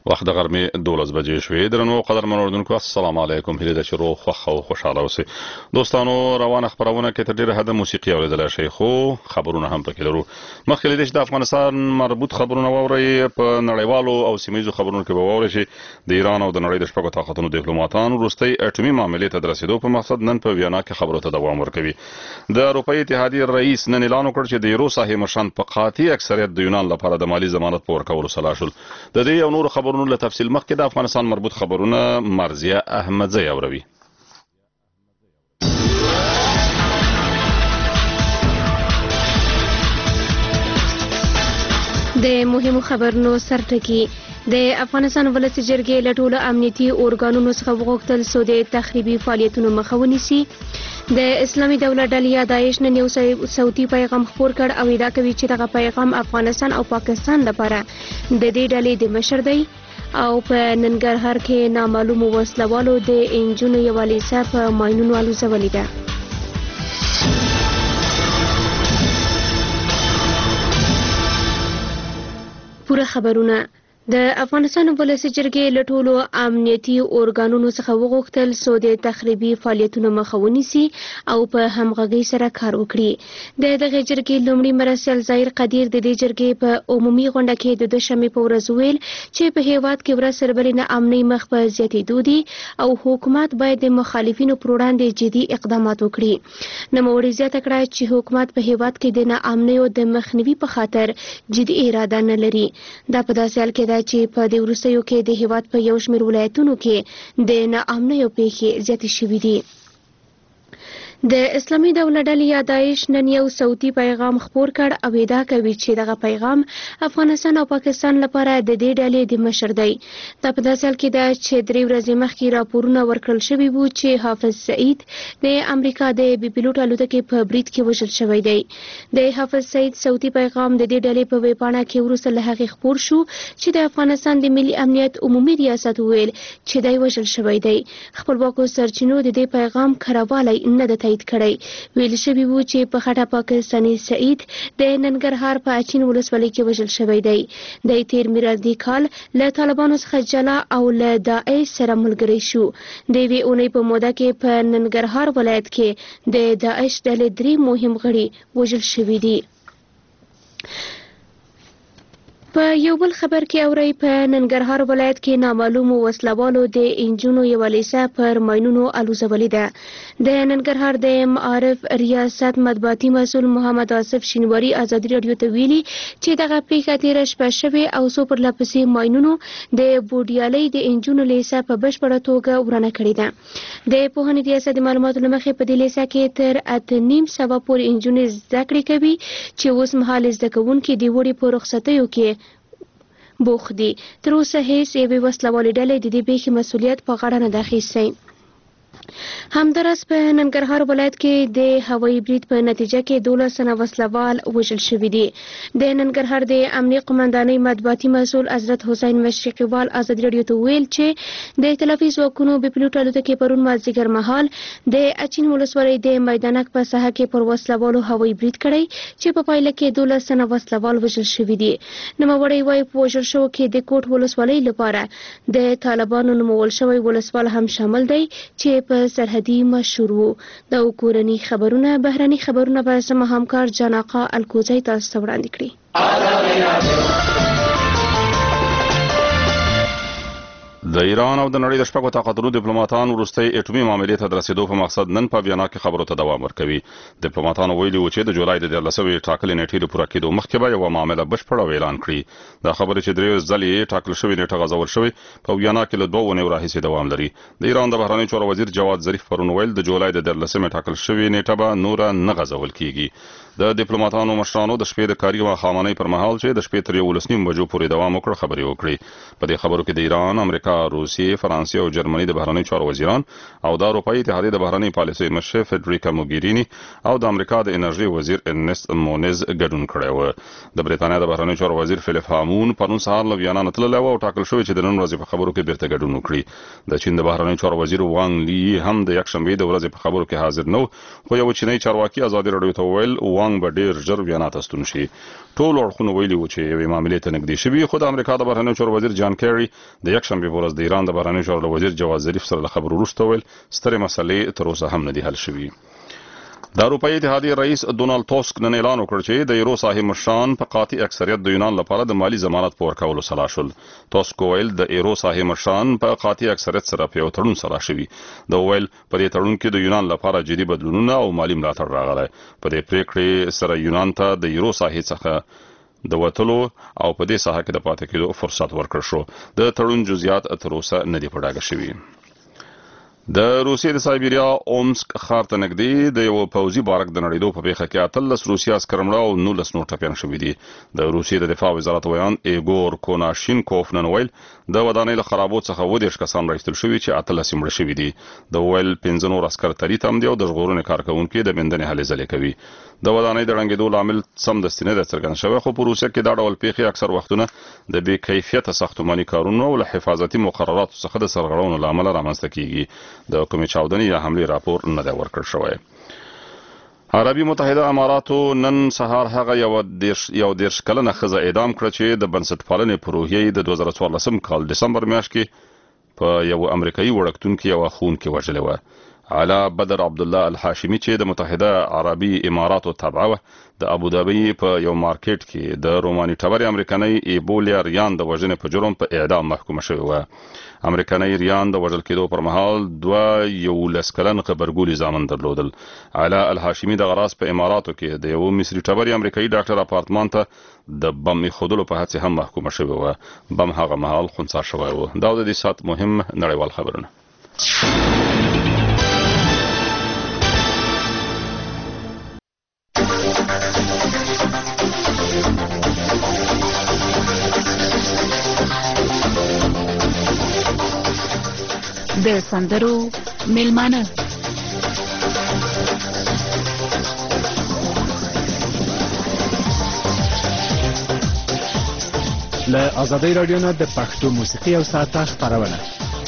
وخت د غرمې 12 بجې شوې. درنو قدرمنو اوردونکو السلام علیکم. هیله ده چې روغ خوښ او خوشاله اوسئ. دوستانو روانه خبرونه کې تر ډیره حد موسیقي اوریدلای شئ، خو خبرونه هم پکې لرو. مخکې له دې چې د افغانستان مربوط خبرونه واورئ، په نړیوالو او سیمه خبرونو کې به واورئ چې د ایران او د نړۍ د شپږو طاقتونو ډیپلوماټان وروستۍ اټومي معاملې ته د رسیدو په مقصد نن په ویانا کې خبرو ته دوام ورکوي. د اروپایي اتحادیې رئیس نن اعلان وکړ چې د یورو ساحې مشران په قاطع اکثریت د یونان لپاره د مالی ضمانت په ورکولو سلا شول. د دې او نور خبرونو له تفصیل مخکې د افغانستان مربوط خبرونه مرزیه احمدزی اوروي. د مهمو خبرونو سرټکی د افغانستان ولسي جرګې له ټولو امنیتي ارګانونو څخه وغوښتل څو د تخریبي فعالیتونو مخه ونیسي. د اسلامي دولت ډلې یا داعش نن یو صوتي پیغام خپور کړ او ادعا کوي چې دغه پیغام افغانستان او پاکستان لپاره د دې ډلې د مشر دی او په ننګرهار کې نامعلومو وسلوالو د انجونو یوه لیسه په ماینونو الوزولې ده. پوره خبرونه. د افغانستان ولسي جرګې له ټولو امنیتي ارګانونو څخه وغوښتل څو د تخریبي فعالیتونو مخه ونیسي او په همغږۍ سره کار وکړي. د دغه جرګې لومړي مرستیال ظاهر قدیر د دې جرګې په عمومي غونډه کې د دوشنبې په ورځ ویل چې په هیواد کې ورځ سره بلې نه امنۍ مخ په زیاتېدو دي او حکومت باید د مخالفینو پر وړاندې جدي اقدامات وکړي. نوموړي زیاته کړه چې حکومت په هیواد کې د ناامنیو د مخنیوي په خاطر جدي اراده نه لري. دا په داسې حال کې ده چې په دې وروستیو کې د هیواد په یو شمېر ولایتونو کې د ناامنیو پیښې زیاتې شوې دي. د اسلامي دولت ډلې یا داعش نن یو صوتي پیغام خپور کړ او ادعا کوي چې دغه پیغام افغانستان او پاکستان لپاره د دې ډلې د مشر دی. دا په داسې حال کې ده چې 3 ورځې مخکې راپورونه ورکړل شوي وو چې حافظ سعید د امریکا د بي پیلوټ الوتکې په برید کې وژل شوی دی. د حافظ سعید صوتي پیغام د دې ډلې په ویبپاڼه کې وروسته له هغې خپور شو چې د افغانستان د ملي امنیت عمومي ریاست وویل چې دی وژل شوی دی. خپلواکو سرچینو د دې پیغام خرابوالی نه ده تایید کړی. ویل شوي وو چې په خټه پاکستاني سعید د ننګرهار په اچین ولسوالۍ کې وژل شوی دی. د تیر میلادي کال له طالبانو څخه جلا او له داعش سره ملګری شو. د یوې اونۍ په موده کې په ننګرهار ولایت کې د داعش ډلې 3 مهم غړي وژل شوي دي. په یو بل خبر کې اورئ په ننګرهار ولایت کې نامعلومو وسلوالو د انجونو یوه لیسه پر ماینونو الوزولې ده. د ننګرهار د معارف ریاست مطبوعاتي مسؤل محمد آصف شینواري ازادي راډیو ته ویلي چې دغه پیښه تېره شپه شوې او څو پرله پسې ماینونو د بوډیالۍ د انجونو لیسه په بشپړه توګه ورانه کړې ده. د پوهنې ریاست د معلوماتو له مخې په دې لیسه کې تر 8.5 پورې انجونې زده کړې کوي چې اوس مهال زده کوونکي د وړې په رخصتیو کې بوخت دي. تر اوسه هیڅ یوې وسلوالې ډلې د دې پیښې مسؤلیت په غاړه نه ده اخیستی. همداراز په ننګرهار ولایت کې د هوایي برید په نتیجه کې 12 تنه وسلوال وژل شوي دي. د ننګرهار د امنیه قمندانۍ مطبوعاتي مسؤل حضرت حسین مشرقیوال ازادي راډیو ته ویل چې د ائتلافي ځواکونو بي پیلوټ الوتکې پرون مازدیګر مهال د اچین ولسوالۍ د میدانک په ساحه کې پر وسلوالو هوایي برید کړی چې په پایله کې 12 تنه وسلوال وژل شوي دي. نوموړی وایي په وژل شوو کې د کوټ ولسوالۍ لپاره د طالبانو نومول شوی ولسوال هم شامل دی چې په سرحدي مشهور وو. دا کورني خبرونه. بهرني خبرونه به زما همکار جاناقا الکوزی تاسو ته وړاندې کړي. د ایران او د نړۍ د شپږو طاقتونو ډیپلوماټان وروستۍ اټومي معاملې ته د رسیدو په مقصد نن په ویانا کې خبرو ته دوام ورکوي. ډیپلوماټانو ویلي وو چې د جولای د 14 ټاکلې نیټې د پوره کېدو مخکې به یوه معامله بشپړه اعلان کړي. دا خبره چې 3 ځلې ټاکل شوې نیټه غځول شوې په ویانا کې له 2 اونیو راهیسې دوام لري. د ایران د بهرنیو چارو وزیر جواد ظریف پرون ویل د جولای د 14 ټاکل شوې نیټه به نوره نه غځول کیږي. د ډیپلوماټانو مشرانو د شپې د کاري ماښامنۍ پر مهال چې د شپې تر 11 بجو پورې دوام وکړ خبرې وکړي. په دې خبرو کې د ایران، امریکا، روسیې، فرانسې او جرمني د بهرنیو چارو وزیران او د اروپایي اتحادیې د بهرنۍ پالیسۍ مشر فدریکا موګیرینی او د امریکا د انرژي وزیر ارنست مونز ګډون کړی و. د بریتانیا د بهرنیو چارو وزیر فلیپ هامون پرون سهار له ویانا نه تللی و او ټاکل شوی چې د نن ورځې په خبرو کې بیرته ګډون وکړي. د چین د بهرنیو چارو وزیر وانګ لی هم د یکشنبې د ورځې په خبرو کې حاضر نه و، خو یو چینی چارواکي ازادي راډیو ته وویل وانګ وانګ به ډیر ژر ویانا ته ستون شي. ټول اړخونه ویلي وو چې یوې معاملې ته نږدې شوي، خو د امریکا د بهرنیو چارو وزیر جان کیری د یکشنبې په ورځ د ایران د بهرنیو چارو وزیر جواد ظریف سره له خبرو وروسته ویل سترې مسلې تر اوسه هم نه دي حل شوي. د اروپایي اتحادیې رئیس ډونالد ټاسک نن اعلان وکړ چې د یورو ساحې مشران په قاطع اکثریت د یونان لپاره د مالی ضمانت په ورکولو سلا شول. ټاسک ویل د یورو ساحې مشران په قاطع اکثریت سره په یو تړون سلا شوي. د ویل په دې تړون کې د یونان لپاره جدي بدلونونه او مالی ملاتړ راغلی. په دې پریکړې سره یونان ته د یورو ساحې څخه د وتلو او په دې ساحه کې د پاتې کېدو فرصت ورکړ شو. د تړون جزئیات تر اوسه نه دي په ډاګه شوي. د روسیې د سایبیریا اومسک ښار ته نږدې د یو پوځي بارک د نړېدو په پیښه کې 18 روسي عسکر مړه او 19 نور ټپیان شوي دي. د روسیې د دفاع وزارت ویان ایګور کوناشینکوف نن ویل د ودانۍ له خرابو څخه 20 کسان راایستل شوي چې 18 مړه شوي دي. د ویل 15 نور عسکر تری تم دي او د ژغورنې کارکونکو د بندنې هلې ځلې کوي. د ودانۍ د ړنګېدو لامل سمدستي نه دی څرګند شوی، خو په روسیه کې دا ډول پیښې اکثر وختونه د بې کیفیته ساختماني کارونو او له حفاظتي مقرراتو څخه د سرغړونو له امله رامنځته کیږي. د کومې چاودنې یا حملې راپور نه دی ورکړل شوی. عربي متحده اماراتو نن سهار هغه یو 10 کلنه ښځه اعدام کړه چې د بنسټپالنې په روحیې د 2014 کال دسمبر میاشت کې په یو امریکایي وړکتون کې یو ښوونکې وژلې وه. علا بدر عبدالله الحاشمي چې د متحده عربي اماراتو تابعه وه، د ابوظبي په یو مارکیټ کې د روماني ټبرې امریکایي ایبولیا ریان د وژنې په جرم په اعدام محکومه شوې وه. امریکایي ریان د وژل کېدو پر مهال 11 کلن غبرګولي زامن درلودل. علا الحاشمي د غراس په اماراتو کې د یو مصري ټبرې امریکایي ډاکټر اپارتمان ته د بم ایښودلو په هڅه هم محکومه شوې وه. بم هغه مهال خنثی شوی و. دا د دې سات مهم نړیوال خبرونه. د سندرو میلمانه له آزادۍ رادیو نه د پښتو موسیقي او ساعته خپرونه.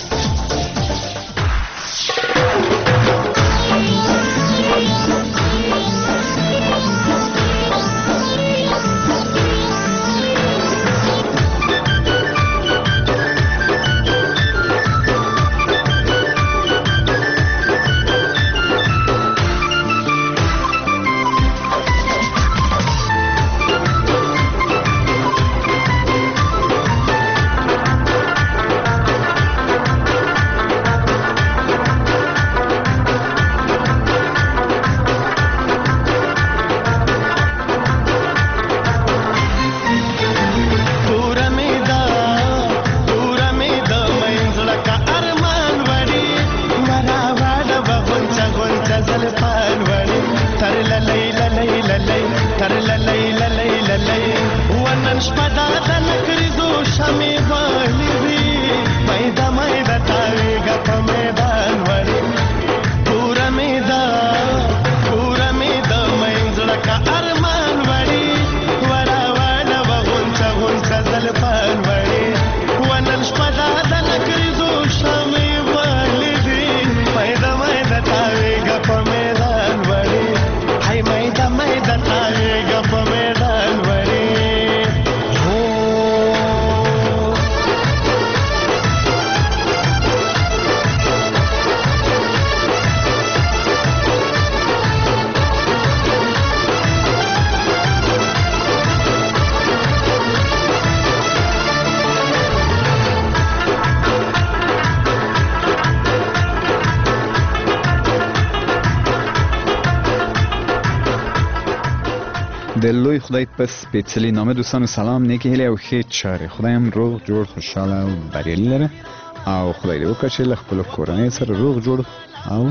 د لوی خدای په سپېڅلي نامه دوستانو سلام، نیکی هیلې او ښې چارې. خدای هم روغ جوړ خوشحاله او بریالي لره او خدای دې وکړي چې له خپلو کورنیو سره روغ جوړ او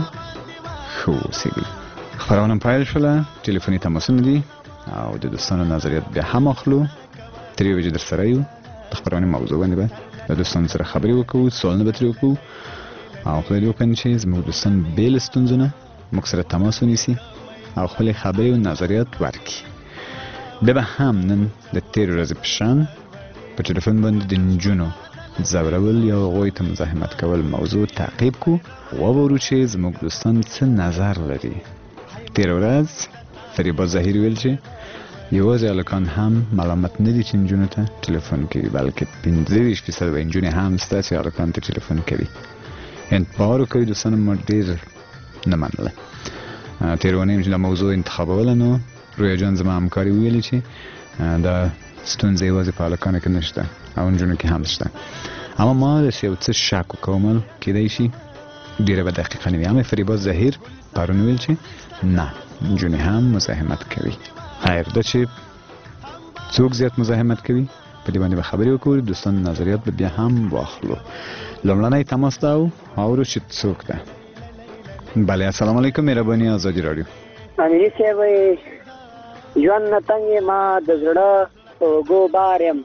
ښه اوسېږي. خپرونه پیل شوله، ټلیفوني تماسونه دي او د دوستانو نظریات بیا هم اخلو. تر یوې بجې در سره یو. د خپرونې موضوع باندې به د دوستانو سره خبرې وکړو، سوالونه به ترې وکړو او خدای دې وکړي چې زموږ دوستان بې له ستونزو نه موږ سره تماس ونیسي او خپلې خبرې او نظریات ورکړي. بیا به هم نن د تېرې ورځې په شان په ټلیفون باندې د نجونو ځورول یا هغوی ته مزاحمت کول موضوع تعقیب کړو. واورو چې زموږ دوستان څه نظر لري. تېره ورځ فریبا ظهیر ویل چې یوازې هلکان هم ملامت نه دي چې نجونو ته ټلیفون کوي بلکې 25% به نجونې هم شته چې هلکانو ته ټلیفون کوي. باور وکړئ دوستانو ما ډېر نه منله تېره اونۍ چې دا موضوع انتخابوله نو رویا جان زما همکاري وویلې چې دا ستونزه یوازې په هلکانو کې نشته او نجونو کې هم شته. اما ما داسې یو څه شک وکوم کیدای شي ډېره به دقیقه نه وي. اما فریبا ظهیر پرون ویل چې نه نجونې هم مزاحمت کوي. خیر دا چې څوک زیات مزاحمت کوي په دې باندې به خبرې وکړو. دوستان نظریات به بیا هم واخلو. لومړنی تماس دا اورو چې څوک ده. بله السلام علیکم مهرباني آزادي راډیو. امیر صاحب ژوند نه تنګ ما د زړه اوږو بار یم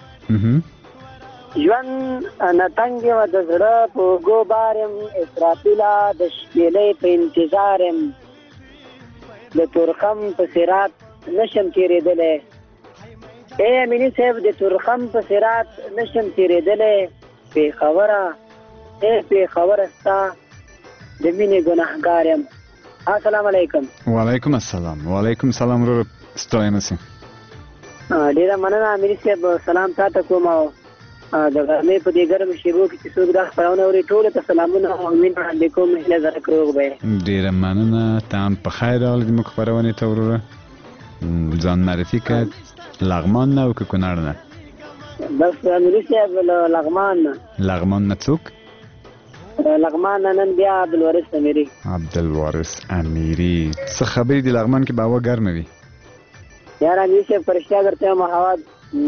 ژوند نه تنګ ما د زړه په اوږو بار یم اسرافیله د شپېلۍ په انتظار یم د تورخم په صراط نشم تېرېدلی. ای امیني صاحب د تورخم په صراط نشم تېرېدلی. پېښوره ای پېښوره ستا د مینې ګناهګار یم. السلام علیکم. وعلیکم السلام. وعلیکم السلام ورور ستړی نه سې. ډېره مننه امیر صاحب سلام تا ته کوم او د غرمې په دې ګرمو شېبو کې چې څوک دا خپرونه اوري ټولو ته سلامونه او مینه وړاندې کوم. هیله زرک روغ به یې. ډېره مننه ته هم په خیر راغلې زموږ خپرونې ته وروره. ځان معرفي کړه. لغمان نه او که کونړ نه؟ بس امیر صاحب له لغمان نه. لغمان نه څوک؟ لغمان نه نن بیا عبدالوارث امیري. عبدالوارث امیري څه خبرې دي لغمان کې به هوا ګرمه وي؟ یار امیر صاحب په رښتیا درته وایم هوا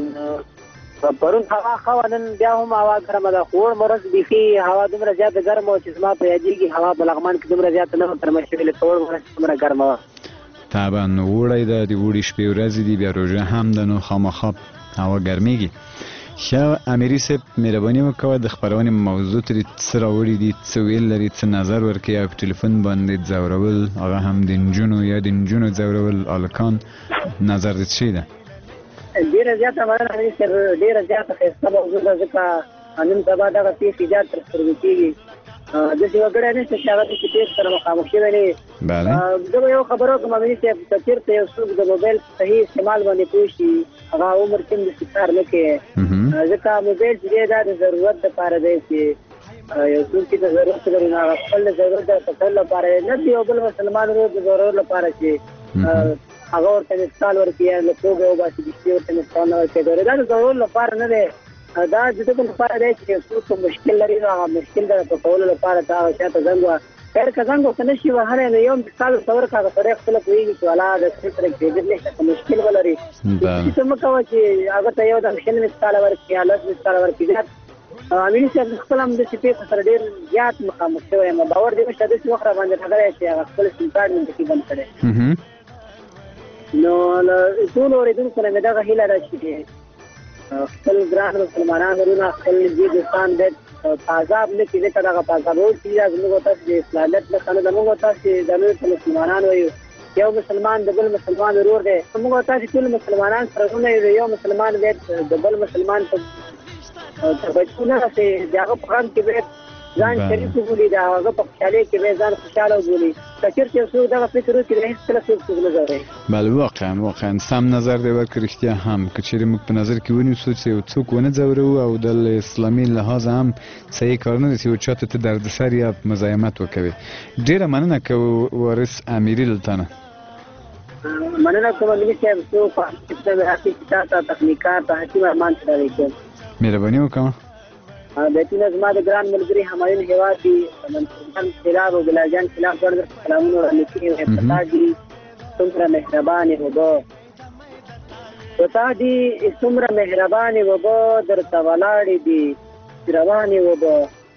پرون هوا ښه وه نن بیا هم هوا ګرمه ده. خو وړ مرض بیخي هوا دومره زیاته ګرمه وه چې زما په یادېږي هوا په لغمان کې دومره زیاته نه وه ګرمه شوې لکه وړ مرض دومره ګرمه وه. طبعا وړی ده د وړي شپې ورځې دي بیا روژه هم ده نو خامخا هوا ګرمېږي. ښه امیري صاحب مهرباني وکړه د خپرونې موضوع ترې څه راوړي دي څه ویل لري څه نظر ورکوي او په ټلیفون باندې ځورول هغه هم د نجونو یا د نجونو ځورول هلکان نظر دې څه ده؟ ډېره زیاته مننه امیر صاحب ډېره زیاته ښایسته موضوع ده ځکه نن سبا دغه پېښې زیات تر سترګو کېږي. داسې وګړی نشته چې هغه داسې پېښ سره مخامخ شوی نه وي. زه به یو خبره وکړم امیر صاحب که چېرته یو څوک د موبایل صحیح استعمال باندې پوه شي هغه عمر کې هم داسې کار نه کوي. ځکه موبایل چې دی دا د ضرورت دپاره دی چې یو څوک چې د ضرورت لري نو هغه خپل د ضرورت د کتلو لپاره نه د یو بل مسلمان ورور د ضرورت لپاره چې هغه ورته مثال ورکړي یا له توګه وباسي د شپې ورته مثال نه ورکړي دا د ضرورت لپاره نه دی. دا د دغه لپاره دی چې څوک مشکل لري نو هغه مشکل د په کولو لپاره ته هغه چاته زنګ وه. خیر که زنګ ورته نه شي وهلی نو یو مثال ورته ورکړه هغه سړی خپله پوهېږي چې والا د سپین سره کېدل نشته که مشکل ولري څه مه کوه چې هغه ته یو د شل مثاله ورکړي یا لس مثاله ورکړي. زیات امیني صاحب خپله هم داسې پېښو سره ډېر زیات مخامخ شوی یم. باور دې نشته داسې وخت راباندې راغلی چې هغه خپل سیم کارډ مې پکې بند کړی. نو له ټولو اورېدونکو نه مې دغه هیله ده چې خپل ګران مسلمانان ورونه خپل نږدې دوستان باید تعذاب نه کړي ځکه دغه تعذابول چې دا زموږ تاسو د اصلاحیت نښه نه ده. موږ تاسو د نورو مسلمانان وایو یو مسلمان د بل مسلمان ورور دی. موږ تاسو ټول مسلمانان سره ورونه یو یو مسلمان باید د بل مسلمان په بچونه چې د هغه په غم کې باید ځان شریک وبولي د هغه په خوشحالۍ کې باید ځان خوشحاله وبولي. که چېرته یو څوک دغه فکر وکړي نو هېڅکله څوک نه ځوروي. بله واقعا سم نظر دی ورکړه. رښتیا هم که چېرې موږ په نظر کې ونیسو چې یو څوک ونه ځورو او د اسلامي لحاظ هم صحیح کار نه دی چې یو چا ته ته دردسر یا مزاحمت وکوي. ډېره مننه که وارث امیري دلته نه مننه کوم امیر صاحب څو په حقیقت کې تاسو تخنیکار ته حکیم ارمان سره کوم مهرباني وکړه. بیتونه زما د ګران ملګري همایون هیوادي منصور خلاف او بلال جان خلاف ورته سلامونه وړاندې کوي. پتا دي څومره مهرباني وبو پتا دي څومره مهرباني وبو درته ولاړې دي روانې وبو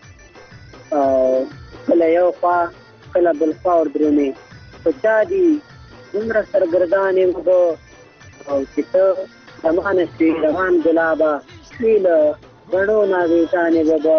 کله یو خوا کله بل خوا ورډرونې پتا دي څومره سرګردانې وبو او چې ته زمانه شي روان ګلابه شویله بڑو ناگیتانے بابا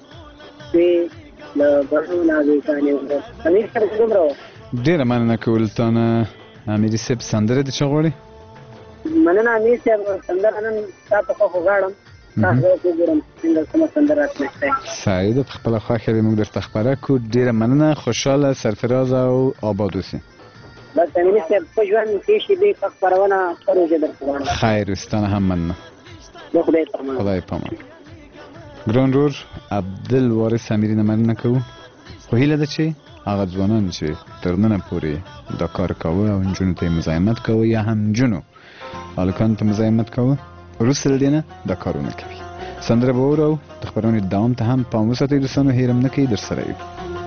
بڑو ناگیتانے بابا. امیر صاحب کوم راو ډېره مننه کول تانه امیري صاحب سندره دې څه غواړي؟ مننه امیر صاحب سندره نن تاسو خو غواړم تاسو وګورم څنګه کومه سندره راځي. سعید په خپل خوښه دې موږ درته خبره کو. ډېره مننه خوشاله سرفراز او آباد اوسئ. بس امیني صاحب په ژوند کې شي دې پک پرونه پروژه درکوم. خیر ستانه هم مننه. د خدای پامان. خدای پامان. ګران رور عبدالوارث امیري نه مننه کوو، خو هیله ده چې هغه ځوانان چې تر ننه پورې دا کار کوه او نجونو ته یې مزاحمت کوه یا هم نجونو هلکانو ته مزاحمت کوه، وروسته له دې نه دا کار ونه کوي. سندره به واورو، د خپرونې دوام ته هم پام وساتئ دوستانو، هېر هم نه کوي، درسره یو.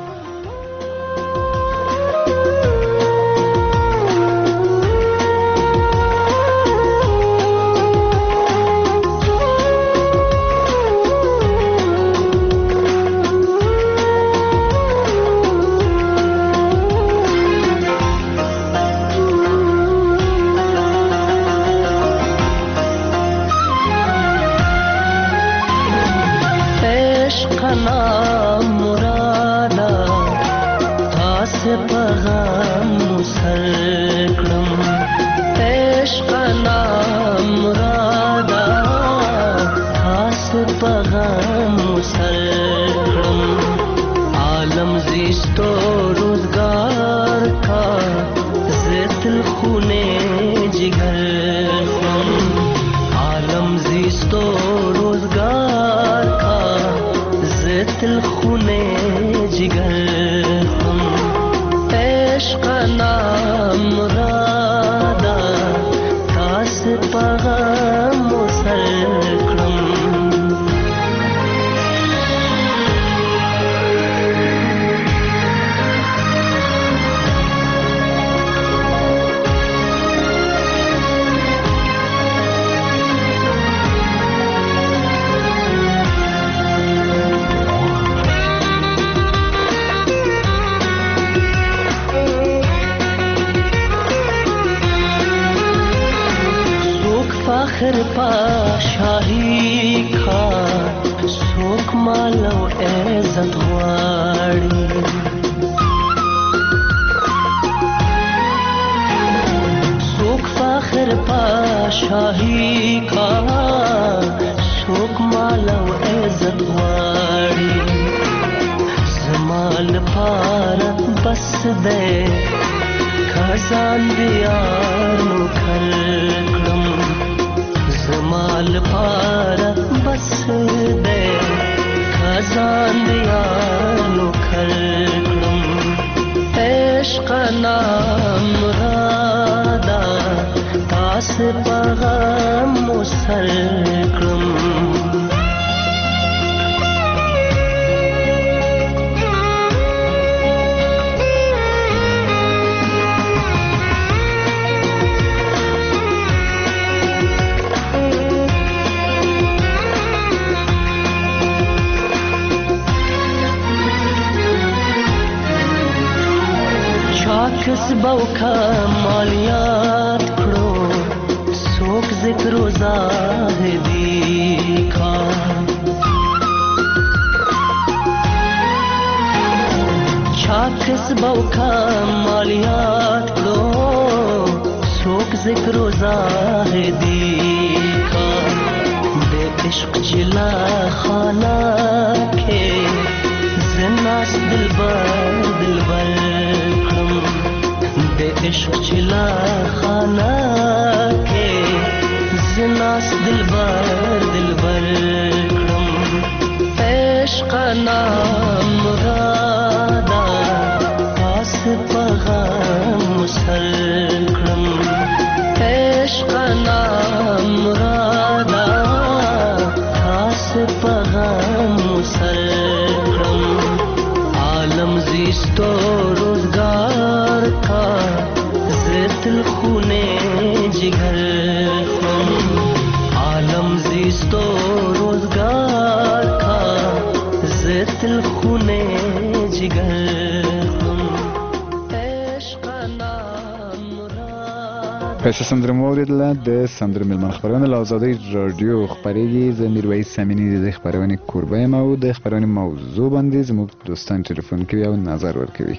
پس سندره موریدله د سندره ملمان خبرونه له آزادۍ رادیو خپرېږي. زه میرویس امیني د خپرونې کوربه یم او د خپرونې موضوع باندې زموږ دوستان ټلیفون کوي او نظر ورکوي.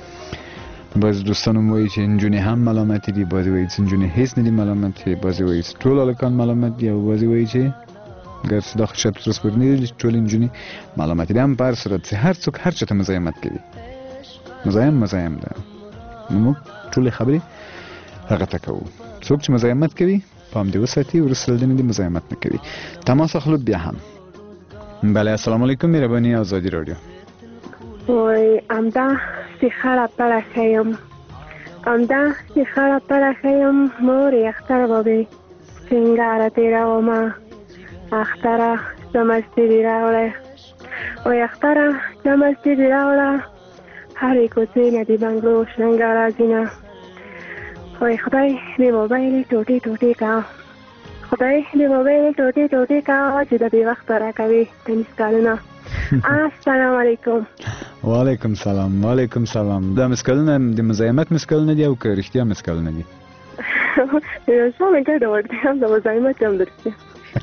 بعضې دوستانو مو وایي چې نجونې هم ملامتې دي، بعضې وایي چې نجونې هېڅ نه دي ملامتې، بعضې وایي چې ټول هلکان ملامت دي او بعضې وایي چې ګر چې دا خو شاید تر اوسه پورې نه دي چې ټولې نجونې ملامتې دي. هم په هر صورت چې هر څوک هر چا ته مزاحمت کوي، مزاحم ده. نو موږ ټولې خبرې هغه ته کوو. څوک چې مزاحمت کوي پام دې وساتي، وروسته دې نه مزاحمت نه کوي. تماس اخلو بیا هم. بله السلام علیکم، مهرباني آزادی رادیو. وای امدا سیخاره پرخیم، امدا سیخاره پرخیم، موری اختر بابی سنگاره تیره و ما اختره سمستی بیراوله وای اختره سمستی بیراوله هری کوچه ندی بنگلو شنگاره زینه وای خدای دی موبایل ټوټی ټوټی کا، خدای دی موبایل ټوټی ټوټی کا چې د دې وخت راکوي تنیس کالونه. السلام علیکم. وعلیکم سلام. وعلیکم سلام. دا مسکلونه د مزاحمت مسکلونه دي او که رښتیا مسکلونه دي؟ یو څه مې ګډ وړ دي، هم د مزاحمت هم درته.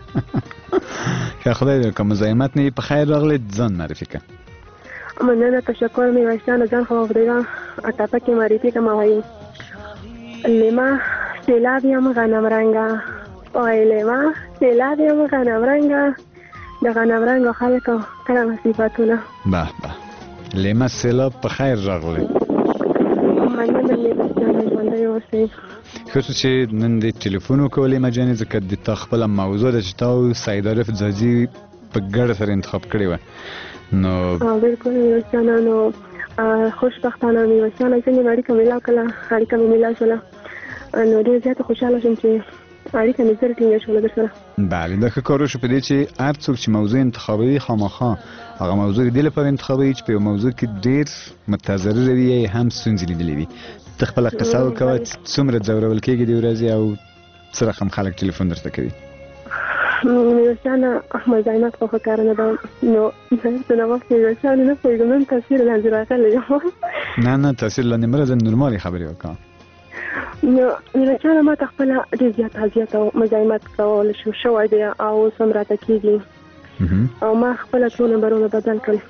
که خدای دې که مزاحمت نه په خیر راغلی ځان معرفي کړه. مننه، تشکر. مې واشانه ځان خو خدایه اټاپه کې معرفي کوم وایي. لیما سیلاب یم غنم رنگه، وای لیما سیلاب یم غنم رنگه، د غنم رنگو خلکو کرم صفاتونه. به به لیما سیلاب په خیر راغلی. مننه مې واشانه ژوندی اوسئ. ښه څه چې نن دې ټلیفون وکړو لیما جانې، ځکه د تا خپله موضوع ده چې تا او سعید عارف ځاځي په ګډه سره انتخاب کړې وه. نو بالکل مې واشانه، نو خوشبختانه مې واشانه څنګه مې اړیکه میلاو کړله، اړیکه مې میلاو شوله، نو ډېر زیاته خوشحاله شوم چې اړیکه مې زر ټینګه شوله در سره. بله دا ښه کار وشو په دې چې هر څوک چې موضوع انتخابوي خامخا هغه موضوع دې لپاره انتخابوي چې په یو موضوع کې ډېر متضرره وي یا هم ستونزې لیدلې وي. ته خپله قصه وکوه څومره ځورول کېږي دې ورځې او څه رقم خلک ټلیفون درته کوي؟ میرشانه مزاحمت خو ښه کار نه ده، نو د نوښت میرشانه نه پوهېږم نن تاثیر لاندې راغلی یم. نه تاثیر لاندې مه راځه، نورمالې خبرې وکړه. نو میرشانه ما ته خپله ډېر زیات اذیت او مزاحمت کول شوی دی او اوس هم راته کېږي او ما خپله څو نمبرونه بدل کړل.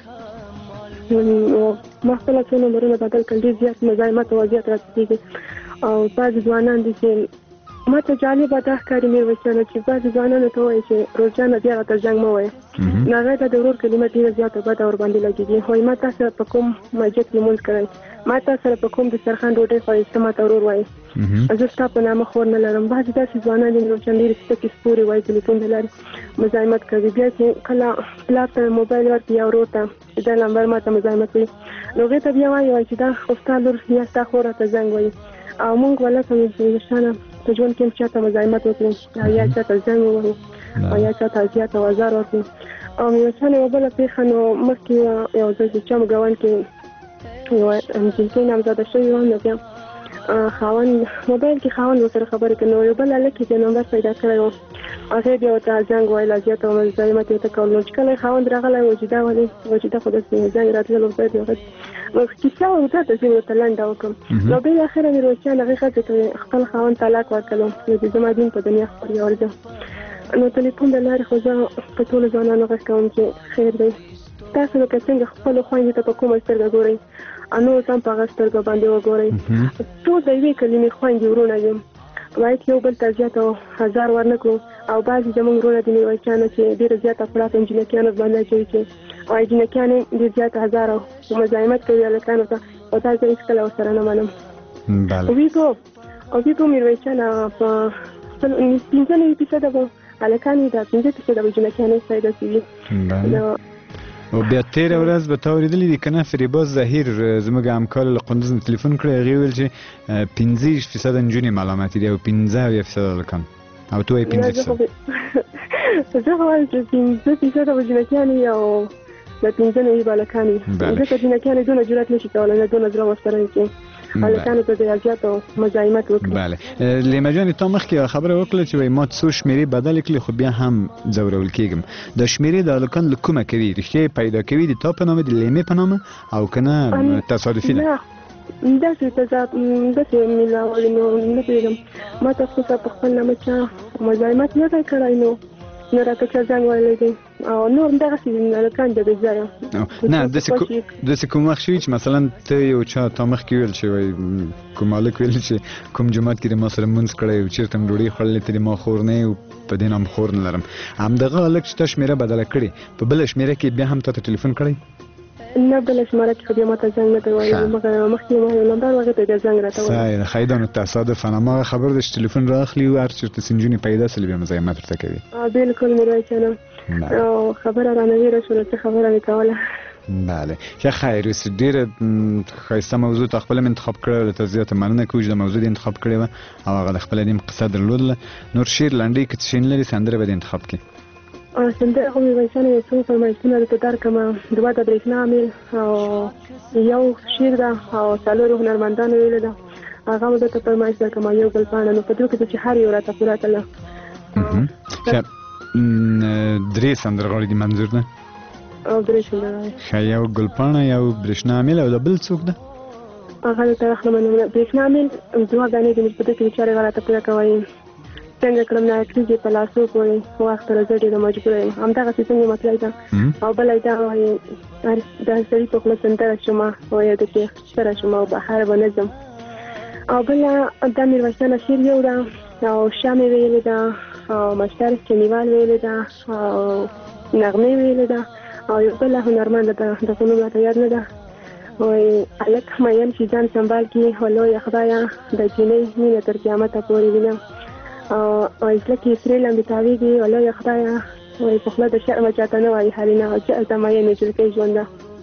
ډېر زیات مزاحمت او اذیت راته کېږي او بعضې ځوانان دي چې ما ته جالبه دا ښکاري میرویسیانه چې بعضې ځوانانو ته وایي چې روزانه بیا راته زنګ مه وایه، نو هغې ته د ورور کلمه ډېره زیاته بده ورباندې لګېږي. وایي ما تا سره په کوم مسجد کې لمونځ کړی، ما تا سره په کوم دسترخوان ډوډۍ خوړې ته ما ته ورور وایي، زه ستا په نامه خور نه لرم. بعضې داسې ځوانان دي میرویسیان ډېرې سپکې سپورې وایي تلیفون د لارې مزاحمت کوي. بیا چې کله پلار ته موبایل ورکړي یا ورور ته چې دا نمبر ما ته مزاحمت کوي، نو هغې ته بیا وایي چې دا خو ستا لور یا ستا خور راته زنګ وایي. او موږ ولکه میرویسیانه په ژوند کې هم چاته مزاحمت وکړو یا چاته زنګ ووهو او یا چاته اذیت او ازار ورکړو. او میرویسیانه یوه بله پېښه، نو مخکې یو ځل چې چم ګاونډ کې یوه جنسي نامزاده شوې وه، نو بیا خاوند موبایل کې خاوند ورسره خبرې کوي، نو یو بل هلک یې نمبر پیدا کړی و، هغې بیا ورته زنګ ویل اذیت او مزاحمت یې ورته کول. نو چې کله خاوند راغلی و چې دا ولې وجیده خو داسې زنګ راتلل ورته نو کیسه ورته ته زه ورته لنډه وکړم. نو بالاخره میرویسیان هغې ښځې ته خپل خاوند طلاق ورکړلو چې زما دین په دنیا خپل ورځم. نو ټلیفون د لارې خو زه په ټولو ځوانانو غږ کوم چې خیر دی، تاسو لکه څنګه خپلو خویندو ته په کومه سترګه ګورئ، نور هم په هغه سترګه باندې وګورئ. ټول د یوې کلمې خویندې ورونه یو، باید یو بل ته زیات او هزار ورنه کړو. او بعضې زموږ ورونه د میرویسیانو چې ډېره زیاته پړه په انجینکیانو باندې اچوي چې او انجینکیانې ډېر زیات هزار او مزاحمت کوي هلکانو ته، او دا زه هېڅکله ورسره نه منم. ویګو میرویسیانه په 95% به هلکان وي، دا 5% به انجینکیانې سړی داسې وي. او بیا تیره ورځ به تا اورېدلي دي که نه فریباز ظهیر زموږ همکار له قندوز نه تلیفون کړی، هغې ویل چې 15% نجونې ملامتې دي او 15% هلکان، او تو وایي 15%. زه خو وایم چې 15% به جنکیان وي او د 15 به هلکان وي، ځکه جنکیانې دونه جرأت نشي کولی، نه دونه زړه ورسره وي چې هلکانو ته د اذیت او مزاحمت وکړي. بله لیما جانې تا مخکې خبره وکړه چې وایي ما څو شمېرې بدلې کړې خو بیا هم ځورول کېږم. دا شمېرې د هلکان له کومه کوي؟ رښتیا یې پیدا کوي د تا په نامه د لیمې په نامه او که نه تصادفي ده؟ داسې میلاوړي، نو نه پوهېږم، ما ته خو په خپل نامه چا مزاحمت نه دی کړی، نو راته چا زنګ ویلی دی او نور همدغسې هلکان د بې ځایه. نه داسې کوم وخت شوي چې مثلا ته یو چا تا مخکې ویل چې وایي کوم هلک ویل چې کوم جومات کې د ما سره لمونځ کړی او چېرته م ډوډۍ خوړلې ته د ما خور نه یې او په دې نام خور نه لرم، همدغه هلک چې تا شمېره بدله کړې په بله شمېره کې بیا هم تا ته ټلیفون کړی؟ نه بل شماره کې خو بیا ماته زنګ نه دی وایي مخکې ما یو نمبر وغه ته زنګ راته وایي خیدانو تصادفا ما خبر د ټلیفون راخلی او هر چیرته سنجونی پیدا سلی بیا مزاحمت ورته کوي بالکل میرویس جان او خبره را نه ویره شو چې خبره وکوله بله ښه خیر اوس ډیره ښایسته موضوع ته خپل انتخاب کړو ته زیاته مننه کوم چې د موضوع انتخاب کړی و او هغه خپل دیم قصه درلودله نور شیر لنډی کې شین لري سندره به انتخاب کړي سندره خو میرویس جان یو څو فرمایشونه ته درکمه دوه د برېښنا عامل او یو شیر ده او څلور هنرمندانو ویل ده هغه مده ته فرمایش درکمه یو ګل پاڼه نو په دې کې چې هر یو راته پوره کړه درې سندرغاړي دي منظور ده او درې سندرغاړي یو ګل پاڼه یو برېښنا عامل او بل څوک ده هغه ته خلمنه برېښنا عامل دوه غانې دي په دې کې چې راته پوره کوي څنګه کړم نه کېږي په لاسو پورې وخت راځي د مجبور یم همدغه څنګه مطلب ده او بل دا وایي دا سړي په خپل سندره شمه وایي د کې سره شمه او بهر ونظم او بل د میرویس جان شعر یو ده او شامې ویلې ده او مشتر کلیوال ویلې ده او نغمې ویلې ده او یو بل هنرمند ده د کومه ماته یاد نه ده وایي الک مېن چې ځان سنبال کی ولوی خدایا د جنې مینه تر قیامت پورې وینم او اسلکه سری لمبي تاویږي ولوی خدایا وایي په خپل د شرم چاته نه وایي حالینا او چې تمایه نه جوړ کې ژوند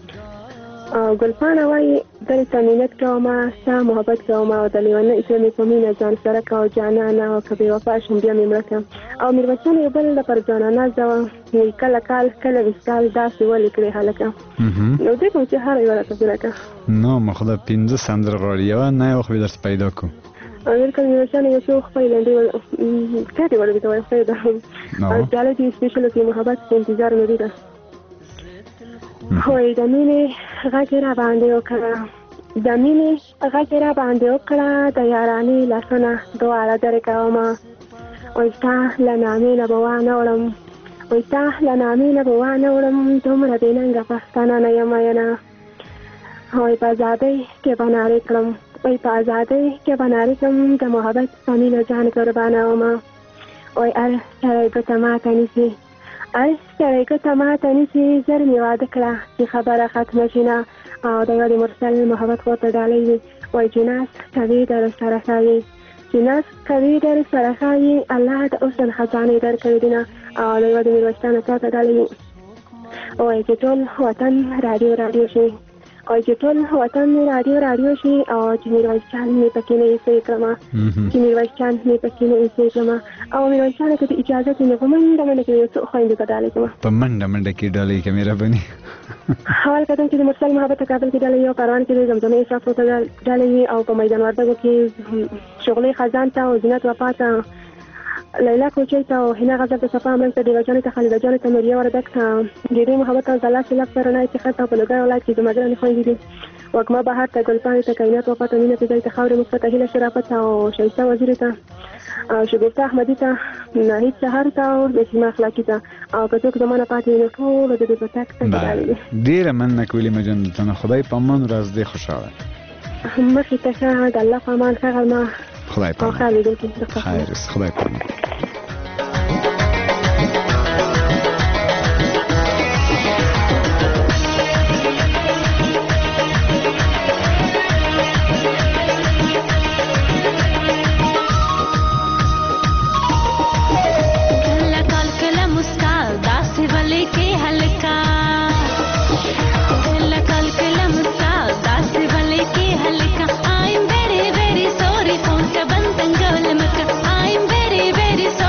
او ګلپاڼه وایي د تمینت کومه سا محبت کومه او د لیوانه اسلامي کومینه ځان سره کا جانانه او کبي وفا شم بیا ممرکه او میرویس جان یو بل د پر جانانه ځو کله کال کله وسال داسې ولې کړی حالکه نو دې کوم چې هر یو راته ورکه نو مخه 15 سندرغاړي یو نه یو خو درس پیدا کو امریکا میرویس جان یو څو خپل لنډي کته ورته ته وایي دا او چاله دې سپیشل کې محبت انتظار لري دا وای د مینې غږ را باندې وکړه د مینې غږ را باندې وکړه د یارانې لاسونه دواړه درې کومه وای تا له نامې نه به وانه وړم وای تا له نامې نه به وانه وړم دومره بېننګه پښتانه نه یم وینه وای په ازادۍ کې به نارې کړم وای په ازادۍ کې به نارې کړم د محبت په مینه ځان قربانه ومه وای هر سړی ګوته ماته نیسي هر سړی ګوته ماته نیسي زر مې واده کړه چې خبره ختمه شي نه او د یو د مرسل محبت خو ته ډالۍ وي وای چې ناز کوي در سره ښایي چې ناز کوي در سره ښایي الله د حسن خزانې درکړي دي نه او د یو د میرویس جان تا ته ډالۍ وي وای چې ټول وطن راډیو شي او چې ټول وطن راډیو شي او چې میرویس جان مې پکې نه ایسې کړم چې میرویس جان مې پکې نه ایسې کړم او میرویس جان ته اجازه دې په منډه کې یو څه خويندې ته ډالۍ کوم په منډه کې ډالۍ کوم مهرباني حال کتم چې د مرسل محبت کابل کې ډالۍ یو کاروان کې زمزمه اسراف ته ډالۍ او په میدان وردګو کې شغلي خزان ته او زینت وفات لیلا کوچی ته او هنا غزل ته صفا امن ته دیو جان ته خالد جان ته مریم وردک ته ډېرې محبت او زلا سلام سره چې خاطر په لګا ولایت کې د مدرنه خويندې دي وکما بهر ته ګلپاڼه ته کائنات وفات مینه ته ته خاورې مثبت هله شرافت او شایسته وزیر ته او شګوفته احمدی ته ناهید سحر ته او نسیمه اخلاقی ته او که څوک زمانه پاتې نه ټول د دې په تک ته ډیره مننه کولی مجن ته خدای په امان راز دې خوشاله مخې ته د الله په امان خیر ما خدای په امان خیر خدای په امان I'm very, very sorry.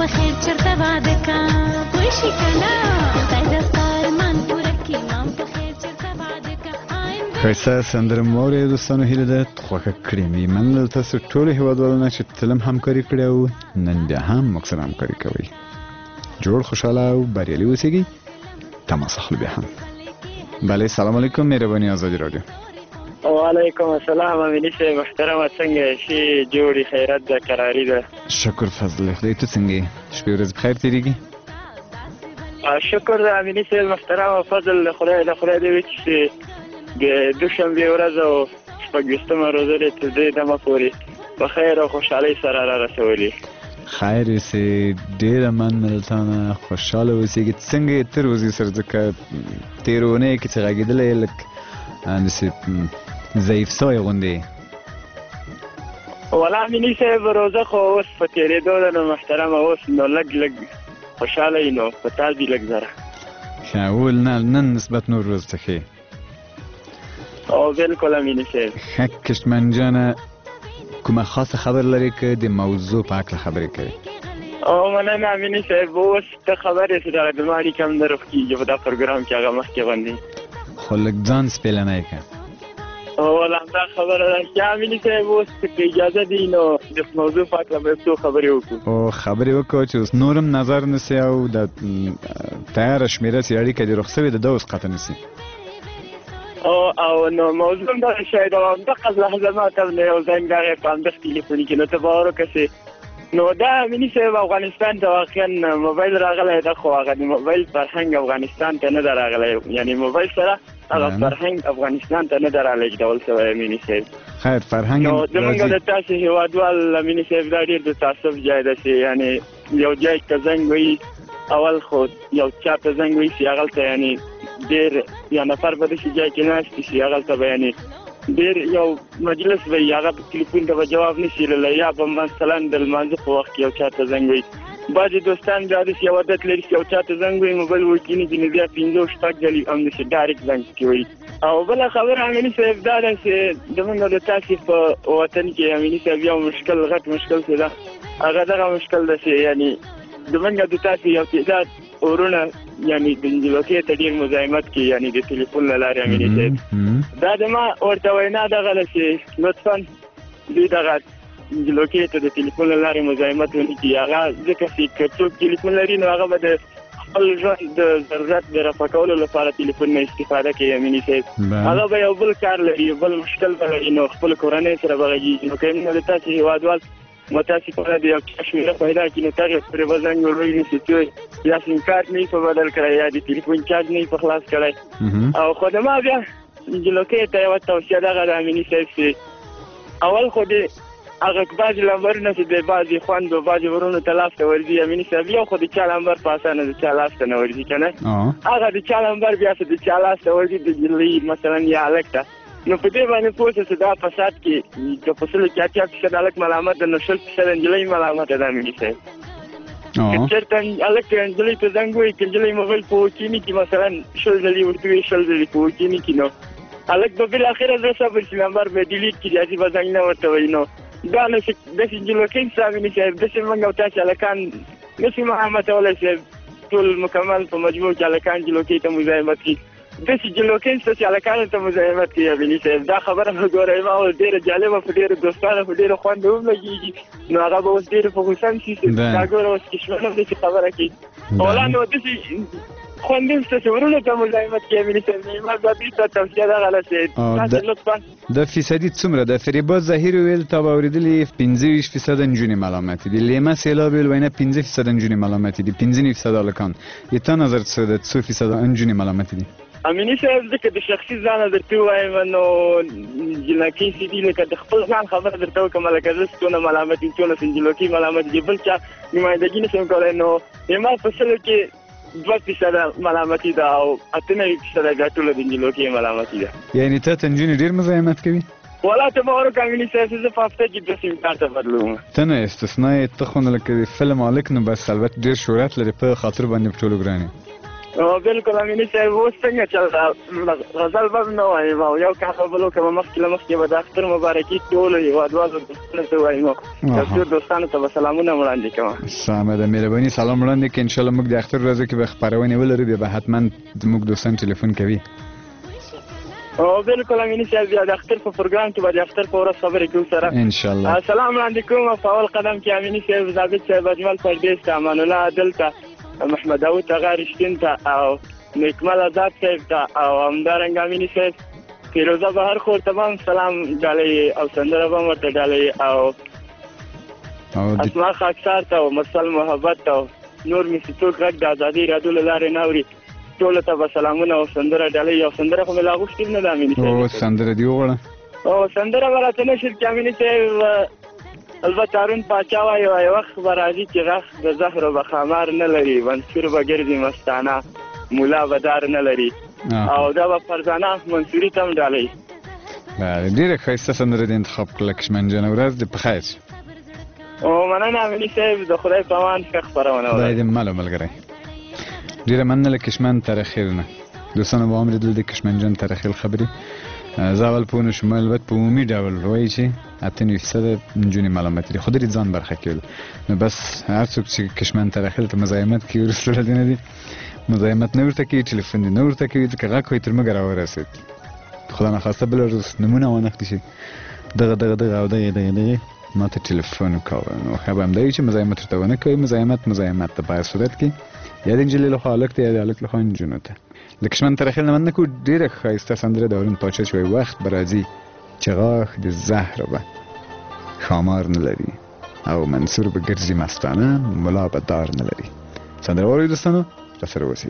په خیر چرته واده کا پوه شي کنه خدای د ستا ارمان پوره کړي مام په خیر چرته واده کا ښایسته سندره مو واورئ دوستانو هیله ده خوښه کړې مې مننه له تاسو ټولو هېوادوالو نه چې تل هم همکاري کړې او نن بیا هم موږ سره همکاري کوئ جوړ خوشحاله او بریالي اوسېږئ تماس اخلو بیا هم بله سلام علیکم مهرباني آزادي راډیو وعلیکم السلام امینی صاحب محترمه څنګه شي جوړي خیرت ده قراري ده شکر فضل خدای ته څنګه شپې ورځ بخیر تیریږي شکر ده امینی صاحب محترمه فضل خدای دې وکړي چې د دوشنبې ورځ او شپږویشتمه روژه دې تر دې دمه پورې په خیر او خوشحالۍ سره را رسولي خیر اوسې ډېره مننه له تا نه خوشحاله اوسېږي څنګه یې تر اوسې سره ځکه تېره اونۍ کې چې غږېدلی یې لږ داسې ضعیف سوی غوندې والله امیني صاحب روژه خو اوس په تېرېدو ده نو محترمه اوس نو لږ خوشحاله یي نو په تا دي لږ زره ښه اول نن نسبت نور ورځ ته ښې او بلکل امیني صاحب ښه کشمن جانه کومه خاصه خبر لري که د موضوع په هکله خبرې کوي او مننه امیني صاحب اوس ته خبر یې چې دغه بیماري کم نه روغ کېږي په دا پروګرام کې هغه مخکې غوندې خو لږ ځان سپېلنی که والله همدا خبره ده چې امیني صاحب اوس که اجازه دي نو د موضوع په هکله به څو خبرې وکړو او خبرې وکړو چې اوس نور هم نظر نیسي او د تیاره شمېره چې اړیکه دې روغ شوې ده ده اوس قطع نیسي او نو موضوع هم دغه شی ده او همدغه لحظه ما ته نه یو زنګ راغی په همدغه تلیفوني کې نو ته باور وکړه چې نو دا امیني صاحب افغانستان ته واقعا موبایل راغلی ده خو هغه د موبایل فرهنګ افغانستان ته نه ده راغلی یعنی موبایل سره هغه فرهنګ افغانستان ته نه ده رالېږدول شوی امیني صاحب خیر فرهنګ نو زموږ د تاسې هېوادوال امیني صاحب دا ډېر د تعصب ځای ده چې یعنې یو ځای ته زنګ وایي اول خو یو چا ته زنګ وایي چې هغلته یعنې ډېر یا نفر به داسې ځای کې ناست وي چې هغلته به یعنې ډېر یو مجلس به وي هغه تلیفون ته به جواب نه شي لیدلی یا به مثلا د لمانځه په وخت کې یو چا ته زنګ وایي بعضې دوستان بیا داسې یو عادت لري چې یو چا ته زنګ وایي موبایل ورکېني نو بیا 5 شپږ ځلې همداسې ډایرکټ زنګ پکې وایي او بله خبره امیني صاحب دا ده چې زموږ د تاسې په وطن کې امیني صاحب یو مشکل غټ مشکل چې ده هغه دغه مشکل ده چې یعنې زموږ د تاسې یو تعداد ورونه یعنی د انجلوکۍ ته ډېر مزاحمت کوي یعنی د تلیفون له لارې امیني صاحب دا د ما ورته وینا دغه ده چې لطفا دوی دغه انجلوکۍ ته د تلیفون له لارې مزاحمت ونه کړي هغه ځکه چې که څوک تلیفون لري نو هغه به د خپل ژوند د ضرورت د رفع کولو لپاره تلیفون نه استفاده کوي امیني صاحب هغه به یو بل کار لري بل مشکل به لري نو خپل کورنۍ سره به غږېږي نو که موږ د تاسې هېوادوال متاسفانه د یو چا شمېره پیدا کړي نو هغې پرې به زنګ ور ووهي چې یا سیم کارت نه یې په بدل کړی یا د تلیفون چارج نه یې په خلاص کړی او خو د ما بیا انجلوکۍ ته یوه توصیه دغه ده امیني صاحب چې اول خو د هغه بعضې لمبرونه چې د بعضې خویندو بعضې ورونو ته لاس ته ورځي امیني صاحب یو خو د چا لمبر په اسانه د چا لاس ته نه ورځي که نه هغه د چا لمبر بیا چې د چا لاس ته ورځي د نجلۍ مثلا یا هلک ته نو په دې باندې پوه شه چې دا فساد کې که په 80% هلک ملامت ده نو 20% نجلۍ ملامته ده امیني صاحب که چېرته هلک نجلۍ ته زنګ ووایي که نجلۍ موبایل په وکیني کې مثلا 20 ځلې ورته وایي 20 ځلې په وکیني کې نو هلک به بالاخره زه صبر چې نمبر به ډیلیټ کړي داسې به زنګ نه ورته وایي نو دا نشي داسې انجلوکۍ شته امیني صاحب داسې موږ او تاسې هلکان نشي ملامتولی صاحب ټول مکمل په مجموع کې هلکان انجلوکۍ ته مزاحمت کوي داسې انجلوکۍ شته چې هلکانو ته مزاحمت کوي امیني صاحب دا خبره به ګورئ ما اوس ډېره جالبه په ډېرو دوستانو په ډېرو خوندو هم لګېږي نو هغه به اوس ډېرې په غوسه هم شي چې دا ګوره اوس کشمن هم داسې خبره کوي اولا نو داسې خوند هم شته چې ورونو ته مزاحمت کوي امیني صاحب ما بیا دې ته توصیه دغه ده چې تاسې لطفا د فیصدي څومره د فریبا ظاهر ویل تا به اورېدلي 25% نجونې ملامتې دي لیمه سیلاب ویل وینه 15% نجونې ملامتې دي 15% هلکان د تا نظر څه ده 2% نجونې ملامتې دي امیني صاحب ځکه د شخصي ځانه درته ووایم نو جنکۍ چې دي لکه د خپل ځان خبره درته وکړم لکه زه څونه ملامت یم څونه انجلوکۍ ملامت دي بل چا نمایندګي نه شم کولی نو ما په سلو کې 2% ملامتي ده او 98% بیا ټوله د انجلوکۍ ملامتي ده یعنې تا ته نجونې ډېر مزاحمت کوي والله ته به ورکړه امیني صاحب زه په هفته کې 2 سیم کارته بدلوم ته نه استثنا یې ته خو نو لکه د فلم هلک نو بس البته ډېر شهرت لري په خاطر باندې په ټولو ګران بالکل امیني صاحب اوس څنګه چل غزل به نه وایم او یو کار به بل کوم مخکې به د اختر مبارکي ټولو هیوادوالو دوستانو ته وایم او دوستانو ته به سلامونه وړاندې کوم. سمه ده، مهرباني سلام وړاندې کړئ. انشاءالله موږ د اختر ورځو کې به خپرونې ولرو، بیا به حتما موږ دوستان ټلیفون کوي. بالکل امیني صاحب بیا د اختر په پروګرام کې به د اختر په ورځ خبرې کوو سره انشاءالله. سلام وړاندې کوم په اول قدم کې امیني صاحب، ضابط صاحب، اجمل پردیس ته، امان الله عادل ته، محمد داود ته، غارشتین ته او نیکمل آزاد صاحب ته او همدارنګه امیني صاحب فیروزه بهر خور تمام سلام ډالۍ او سندره به ورته ډالۍ او اسما خاکسار ته او مرسل محبت ته نور مې څوک غږ د ازادي رادیو له لارې نه اوري ټولو ته به سلامونه او سندره ډالۍ او سندره خو مې لا غوښتې نه ده امیني صاحب. او سندره دې وغواړه؟ او سندره به راته نه شي چې امیني صاحب البته هارون پاچا وایي وایي وخت به راځي چې غخ د زهرو به خمار نه لري، منصور به ګرځي مستانه، مولا به دار نه لري او دا به فرزانه منصوري ته هم ډالۍ. ډېره ښایسته سندره دې انتخاب کړله کشمن جان، ورځ دې په خیر. او مننه امیني صاحب، د خدای په امان ښه خپرونه وکړئ. خدای دې مل ملګری. ډېره مننه له کشمن ترخیل نه. دوستانو به اورېدل د کشمن جان ترخیل خبرې. زه اول پوه نه شوم، البته په عمومي ډول وایي چې 98% نجونې ملامتې دي، خو د ځان برخه کېدل. نو بس هر څوک چې کشمن ترخیل ته مزاحمت کوي وروسته له دې نه دي مزاحمت نه ورته کوي، ټلیفون دې نه ورته کوي، ځکه غږ خو یې تر موږه راورسېد. خدا نخواسته بله ورځ نومونه وانخلي شي دغه او دغه ما ته ټلیفون وکړه. نو ښه به همدا وي چې مزاحمت ورته ونه کوي. مزاحمت ته په هر صورت کې یا د نجلۍ لخوا هلک ته یا د هلک لخوا نجونو ته. د کشمن ترخیل نه مننه کوو. ډېره ښایسته سندره د هارون پاچا چې وایي وخت به راځي چې غاښ د زهرو به ښامار نه لري او منصور به ګرځي مستانه، ملا به دار نه لري. سندره واورئ دوستانو، راسره اوسئ.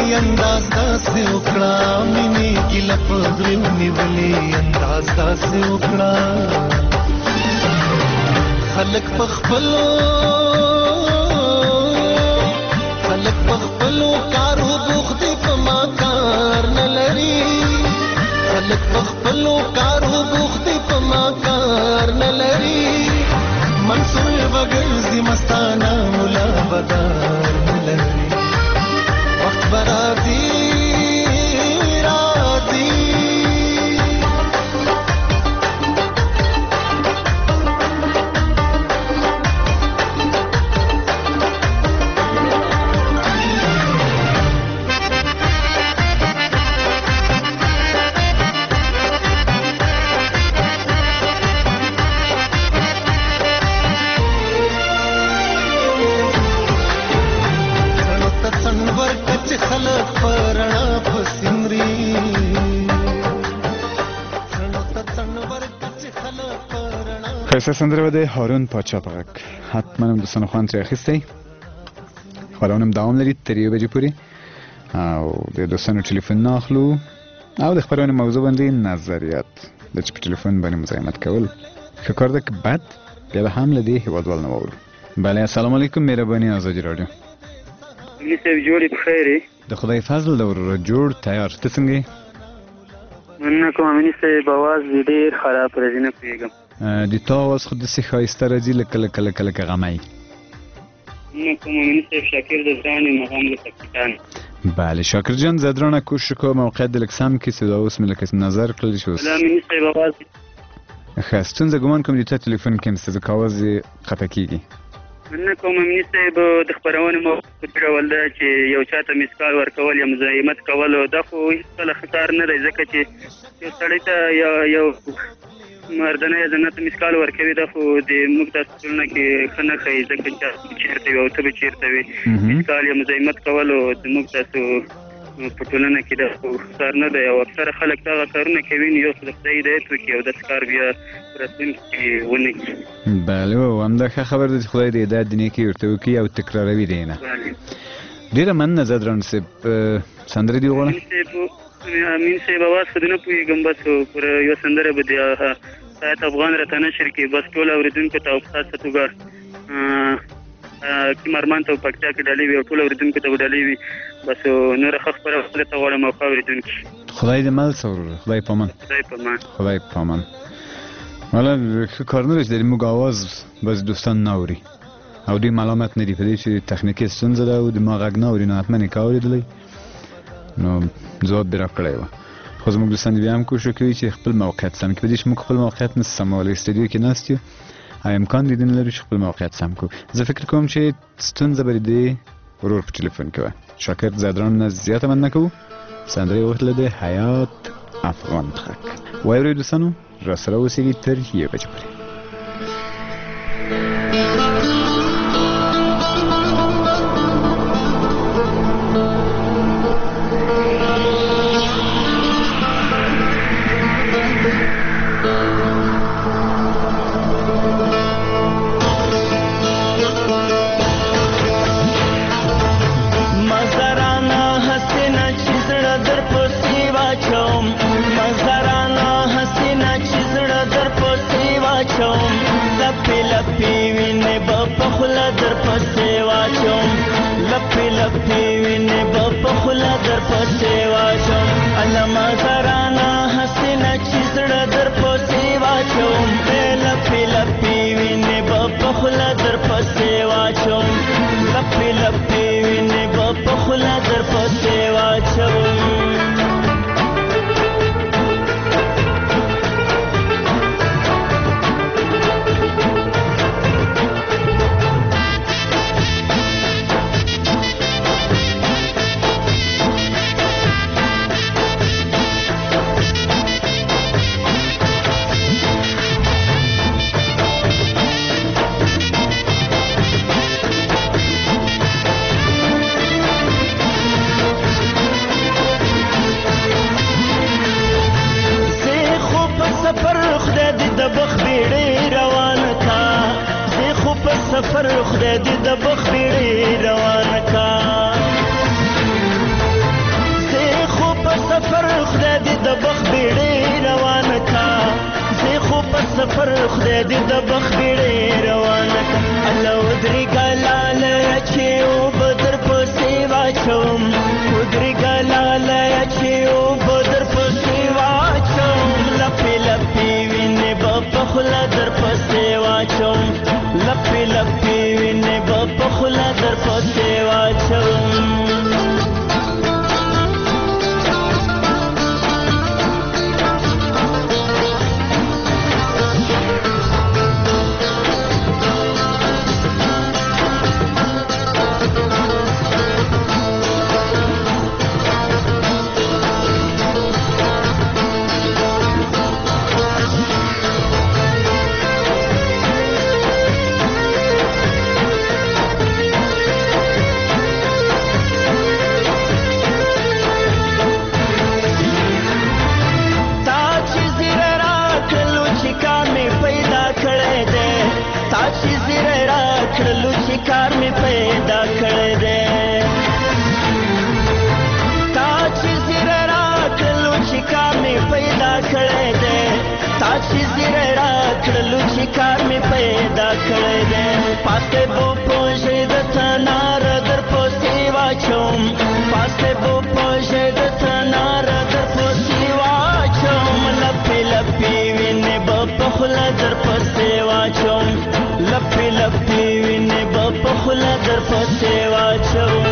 انداز داسې وکړه مینې ګیله په غرو نیولې انداز داسې وکړه خلک په خپلو کارو بوخت دي په ما کار نه لري خلک په خپلو کارو بوخت دي په ما کار نه لري منصور وګرځي مستانه مولا بدار نه لري وخت براتي خیسته سندره بده هارون پاچا پاک حتما هم دوستان خوان تری اخیستی خواهرانم دوام لرید تریو بجی پوری او د دوستانو تلیفون ناخلو او د خبرانو موضوع باندې نظریات د چې په تلیفون باندې مزاحمت کول ښه کار ده که بد بیا به هم له دې هیوادوال نه واورو بله السلام علیکم مهرباني آزادي راډیو مولوي صاحب جوړې بخیر د خدای فضل د ورور جوړ تیار ته څنګه مننه کوم مولوي صاحب اواز ډېر خراب راځي نه پوهېږم د تا آواز خود داسې ښایسته راځي لکه غمی نه کوم مولوي صاحب شاکر زدران مقام له پاکستان بله شاکر جان زدران کوشش کو موقعیت د لکسم کې صدا اوس مې لکه نظر کړل شو لا مولوي صاحب اواز ښه ستونزه ګمان کوم د تا تلیفون کې مستزه کاواز قطع کېږي مننه کوم مولوي صاحب د خپرونې موضوع په ډول ده چې یو چاته مسکال ورکول یا مزاحمت کول دا خو هېڅکله ښه کار نه دی ځکه چې یو سړی ته یو مردنه یا زنه ته مسکال ورکوي دا خو د موږ داسې ټولنه کې ښه نه ښایي ځکه چې چېرته وي او ته به چېرته وي مسکال یا مزاحمت کولو زموږ تاسو په ټولنه کې دا خو کار نه دی او اکثره خلک دغه کارونه کوي نو یو خو د خدای هدایت وکړي او داسې کار بیا په راتلونکي کې ونه کړي بله همدا ښه خبر ده چې خدای د هدایت د نیکۍ ورته وکړي او تکراروي دی نه ډېره مننه زدران صاحب سندره دې وغواړه امین صاحب اواز خو نه پوهېږم بس پر یو سندره به د حیات افغان راته نشر کړي بس ټول اورېدونکو ته او په خاصه توګه کیم ارمان ته په پکتیا کې ډالۍ وي او ټول اورېدونکو ته به ډالۍ وي بس نوره ښه خپره درته غواړم او ښه اورېدونکي خدای دې مل څه خدای پامان خدای پامان والا ښه کار نه دی چې د موږ اواز بس دوستان نه اوري او دوی ملامت نه دي په دې چې تخنیکي ستونزه ده او دماغ غږ نه اوري نو حتما یې که اورېدلی نو ځواب دې راکړی وه خو زموږ دوستان بیا هم کوشش کوي چې خپل موقعیت سم کړي په دې چې موږ خپل موقعیت نشو سمولی استودیو کې ناست یو او امکان دې نه لري چې خپل موقعیت سم کړو زه فکر کوم چې ستونزه به دې ورور په تلیفون کې وه شاکر زدران نه زیاته مننه کوو سندره یې وغوښتله د حیات افغان څخه واورئ دوستانو راسره اوسېږئ تر 1 بجې پورې سفر خدای دې د بخت بیړۍ روانه کړه الله ودرېږه لالیه چې اوبه در پسې واچوم ودرېږه لالیه چې اوبه در پسې واچوم لپې لپې وینې به په خوله در پسې واچوم لپې لپې وینې به په خوله در پسې واچوم کار می پیدا کړی دی تا چې زیره راکړلو چې کار می پیدا کړی دی تا چې زیره راکړلو چې کار می پیدا کړی دی پاسې بو پوژې د تنار در پسې واچوم پاسې بو پوژې د تنار در پسې واچوم لپې لپې وینې به په خوله در پسې واچوم لپې لپې وینې به په خوله در پسې واچوم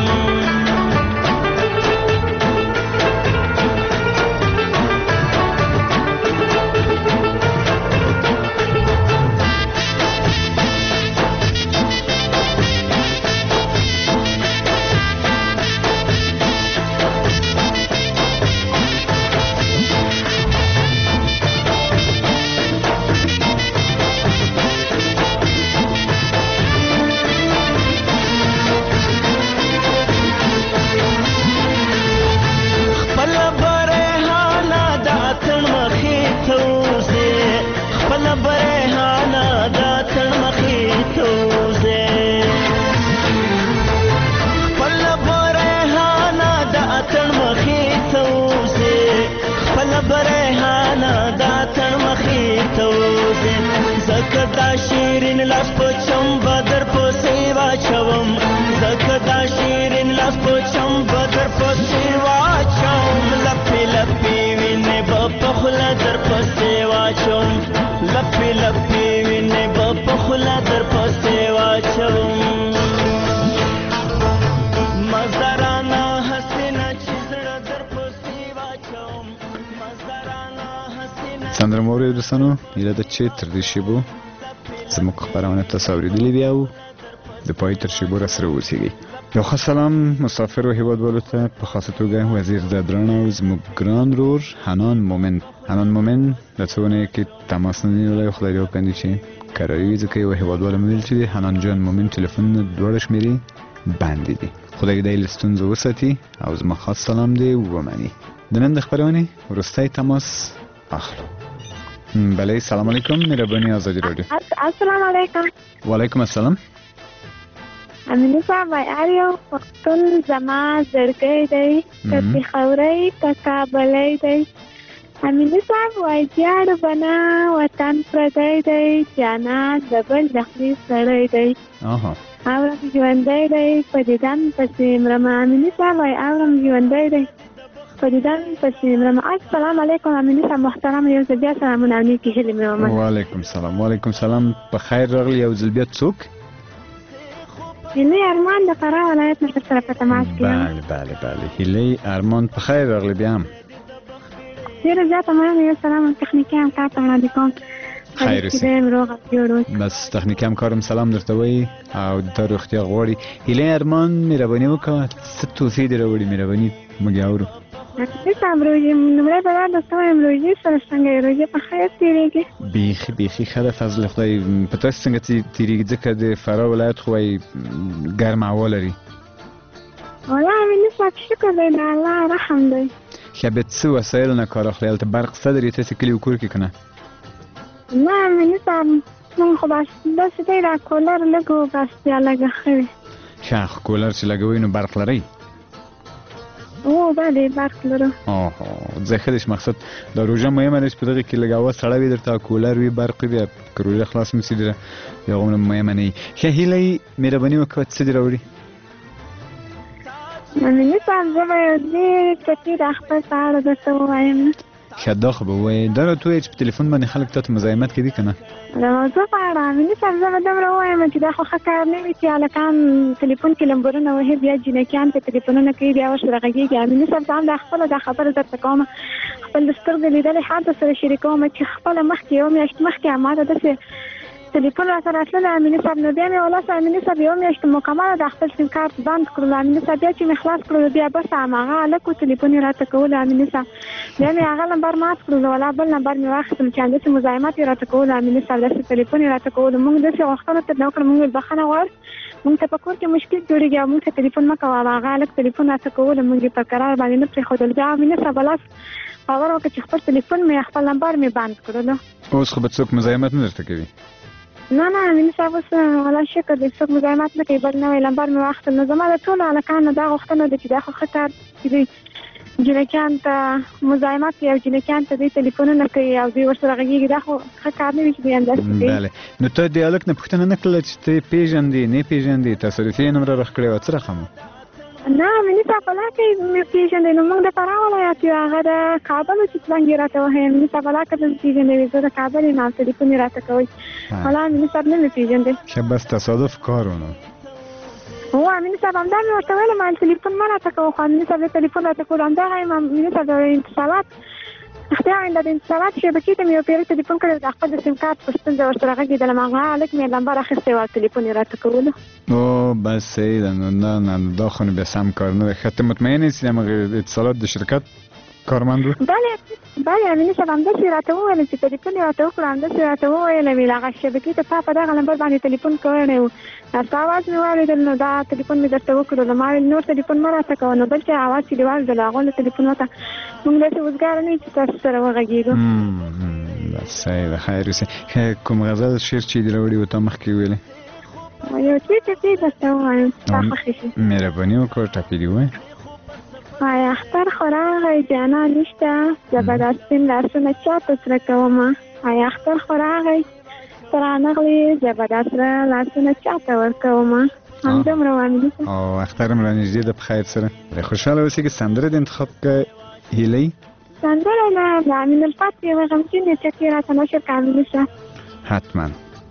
شیرین لاس په چمبه در پسې واچوم زکه دا شیرین لاس په چمبه در پسې واچوم لپې لپې وینې به په خوله در پسې واچوم لپې لپې وینې به په خوله در پسې واچوم مزدرانه حسینه چې زړه در پسې واچوم مزدرانه حسینه سندره مو اورېدو هیله ده چې تر دې شیبو زموږ خپرونه تاسو اورېدلې بیا او د پای تر شیبو راسره اوسیږئ یو ښه سلام مسافرو هیوادوالو ته په خاصه توګه وزیر زدران او زموږ ګران رور حنان مومن د څو ونې کې تماس نه نیولی خدای دې وکړي چې کراري وي ځکه یو هیوادوال مې ویل چې د حنان جان مومن ټلیفونونه دواړه شمېرې بندې دي خدای دې له ستونزو وساتي او زما خاص سلام دې ومني د نن د خپرونې وروستی تماس اخلو بله سلام علیکم مهربانی آزادی رادیو السلام علیکم وعلیکم السلام امینه صاحب آریو پښتون زما زړګی دی که پېښوری که کابلی دی امینه صاحب وایي جاړ بنا وطن پردی دی جانان د بل زخمي سړی دی اورم ژوندی دی په دیدن پسې مرمه امینه صاحب وایي اورم ژوندی دی په دیدن پسې مرمه السلام علیکم امینه صاحب محترم یو ځل بیا سلامونه او نیکې هیلې مې ومنه وعلیکم سلام په خیر راغلی یو ځل بیا څوک هیلې ارمان د فراه ولایت نه سره په تماس کې بله هیلې ارمان په خیر راغلی بیا هم ډېره زیاته مننه یو سلام تخنیکي همکار ته وړاندې کوم خیر اوسې بس تخنیکي همکارم سلام درته وایي او د روغتیا غواړي هیلې ارمان مهرباني وکړه څه توصیې دې راوړي مهرباني موږ اورو لومړی به دا درته وایم روژې سره څنګه یې روژې په خیر تېرېږي بیخي ښه ده فضل خدای په تاسو څنګه تېرېږي ځکه د فراه ولایت خو وایي ګرمه هوا لري والله امینه صاحب شکر دی د الله رحم دی ښه بیا څه وسایل نه کار اخلي هلته برق شته درې تاسې کلي و کور کې که نه نه امینه صاحب مونږ خو بس داسې دی دا کولر لږ و بس بیا لږه ښه وي ښه کولر چې لګوئ نو برق لرئ او بله برق لرو. زه خودش مقصد د روژه مهمه ده چې په دغه کې لږ هوا سړه وي درته کولر وي برق وي بیا که روژه خلاص مسی دره یا غومره مهمه نه وي. ښه هیلې مهرباني وکړه څه دې راوړي؟ امیني صاحب زه به دې ټکي د خپل په اړه درته ووایم. ښه دا خو به ووایې دا راته ووایې چې په تلیفون باندې خلک تا ته مزاحمت کوي که نه؟ د موضوع په اړه امیني صاحب زه به دومره ووایم چې دا خو ښه کار نه وي چې هلکان تلیفون کې لمبرونه وهي بیا جینکیان په تلیفونونه کوي بیا ورسره غږېږي. امیني صاحب زه هم دا خپله دا خبره درته کوم خپل د سترګو لیدلې حال درسره شریکوم چې خپله مخکې یوه میاشت مخکې ما ته داسې تلیفون راته راتللی امیني صاحب نو بیا مې ولاسه امیني صاحب یوه میاشت مکمله د خپل سیم کارت بند کړلو امیني صاحب بیا چې مې خلاص کړلو بیا بس هماغه هلک و تلیفون یې راته کولو امیني صاحب بیا مې هغه نمبر مات کړلو ولا بل نمبر مې واخیستم چې همداسې مزاحمت یې راته کولو امیني صاحب داسې تلیفون یې راته کولو موږ داسې غوښتنو ترې وکړه موږ بخښنه غواړو موږ ته په کور کې مشکل جوړېږي او موږ ته تلیفون مه کوه هغه هلک تلیفون راته کولو موږ یې په قرار باندې نه پرېښودل بیا امیني صاحب لاس خبره وکړه چې خپل تلیفون مې خپل نمبر مې بند کړلو. اوس خو به څوک مزاحمت نه درته کوي؟ نه امیني صاحب اوس الله شکر دی څوک مزاحمت نه کوي بل نوی نمبر مې واخیستل نو زما د ټولو هلکانو دا غوښتنه ده چې دا خو ښه کار چې دوی جینکیان ته مزاحمت کوي او جینکیان ته دوی تلیفونونه کوي او دوی ورسره غږېږي دا خو ښه کار نه وي چې دوی همداسې کوي. بله نو ته د هلک نه پوښتنه نه کړله چې ته یې پېژندې نه یې پېژندې تصادفي یې نومره رخ کړې وه څه رقم و؟ نه امیني صاحب الله کوي مې پېژندې نو موږ د فراه ولایت یو هغه د کابل و چې څرنګ یې راته وهی امیني صاحب الله که دلته پېژندې زه د کابل یم او تلیفون یې راته کوئ والله امیني صاحب نه مې پېژندې. ښه بس تصادف کار و نو. هو امیني صاحب همدا مې ورته ویلم ویل تلیفون مه راته کوه خو امیني صاحب تلیفون راته کولو همدغه یم امیني صاحب د اتصالات اختیار د اتصالات شبکې ته مې یو پیرې تلیفون کړی د خپل د سیم کارت په ستونزه ورسره غږېدلم هغه هلک مې نمبر اخیستی و او تلیفون یې راته کولو. او بس صحیح ده نو نه دا خو نو بیا سم کار نه دی. ښه ته مطمئنه یې چې همغه اتصالات د شرکت کارمند و؟ بله امیني صاحب همداسې راته وویل چې تلیفون یې راته وکړو همداسې راته وویل مې هغه شبکې ته تا په دغه نمبر باندې تلیفون کړی و ستا اواز مې واورېدل نو دا تلیفون مې درته وکړو ما ویل نور تلیفون مه راته کوه نو بل چې اواز چې دې واورېدل هغو له تلیفون ورته موږ داسې وزګاره نه یو چې تاسو سره وغږېږو. صحیح ده خیر اوسې. کوم غزل شعر چې دې راوړي و تا مخکې ویلې؟ یو ټپې درته ووایم ستا خوښې شي. مهرباني وکړه ټپې دې ووایه. آیا اختر خو راغی جانا نشته زه به دا سپین لاسونه چاته سره کومه آیا اختر خو راغی ته رانغلې زه به دا سره لاسونه چاته ورکومه همدومره واملي او اختر هم رانږدې ده په خیر سره خوشحاله اوسې که سندره دې انتخاب کړه هیلۍ سندره نه د امین الفتح یوه غمجنې ټکې راته نشر کړه امیني صاحب حتما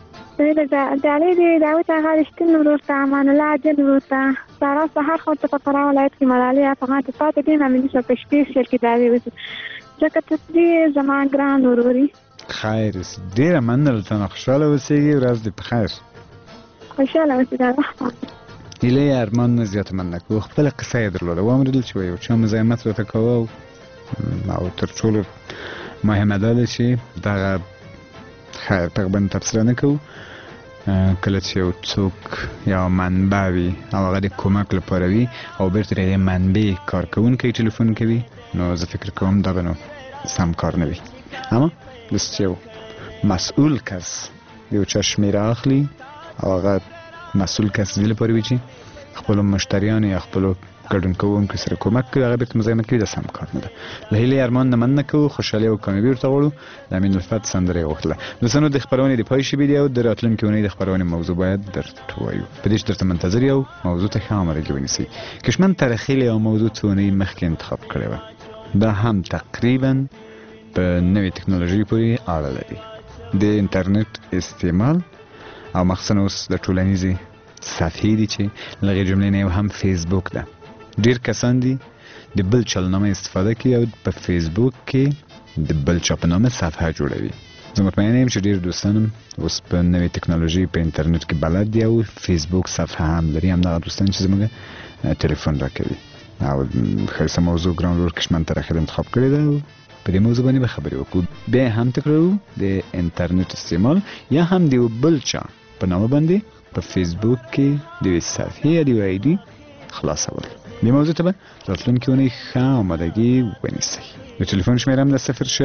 د علي د داود هغه رښتین ورور ته امان الله عادل ورور ته سارا سهار خو ته په فراه ولایت کې ملالۍ افغان ته پاتې دي امیني صاحب په شپې شعر کې دعوې وسي ځکه ته دې زما ګران وروري خیر ډېره مننه ته نه خوشحاله اوسېږي ورځ دې په خیر خوشحاله اوسې دا وخت هیلۍ ارمان نه زیاته مننه کوو خپله قصه یې درلوده واورېدل چې یو چا مزاحمت راته کوه او تر ټولو مهمه دا ده چې دغه خیر تقریبا تبصره نه کوو کله چې یو څوک یا منبع وي او هغه د کمک لپاره وي او بیرته د منبع کارکوونکی ټلیفون کوي نو زه فکر کوم دا به نو سم کار نه وي اما داسې یو مسئول کس یو چا شمېره اخلي او هغه مسئول کس دې لپاره وي چې خپلو مشتریانو یا خپلو ګډون کوونکو سره کومک کوي هغه بیرته مزاحمت کوي دا سم کار نه ده له هیلې ارمان نه مننه کوو خوشحالي او کامیابي ورته غواړو د امین الفتح سندره یې غوښتله دوستانو د خپرونې د پای شوي دی او د راتلونکې اونۍ د خپرونې موضوع باید درته ووایو په دې چې درته منتظر یو موضوع ته ښه امادګي ونیسئ کشمن ترخیل یو موضوع څو اونۍ مخکې انتخاب کړې وه دا هم تقریبا په نوې ټکنالوژۍ پورې اړه لري د انټرنیټ استعمال او مخصوصا اوس د ټولنیزې صفحې دي چې له هغې جملې نه یو هم فیسبوک ده ډیر کسان دي د بل چا له نامه استفاده کوي او په فیسبوک کې د بل چا په نامه صفحه جوړوي زه مطمئنه یم چې ډیر دوستان هم اوس په نوې ټکنالوژي په انټرنیټ کې بلد دي او فیسبوک صفحه هم لري همدغه دوستان چې زموږ تلیفون راکوي او ښایسته موضوع ګران ورور کشمن ترخیل انتخاب کړې ده په دې موضوع باندې به خبرې وکړو بیا هم تکرارو د انټرنیټ استعمال یا هم د بل چا په نامه باندې په فیسبوک کې د یوې صفحې یا د یوې آی ډي خلاصول دې موضوع ته به راتلونکې اونۍ ښه آمادګي ونیسئ د ټلیفون شمېره هم د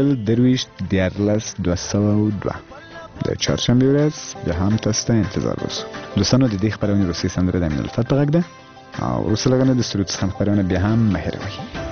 020 د چهارشنبې ورځ بیا هم تاسو ته انتظار وسو دوستانو د دې خپرونې وروستۍ سندره د امین الفتح په غږ ده او وروسته لږ نه د سرود څخه خپرونه بیا هم مه هېروئ.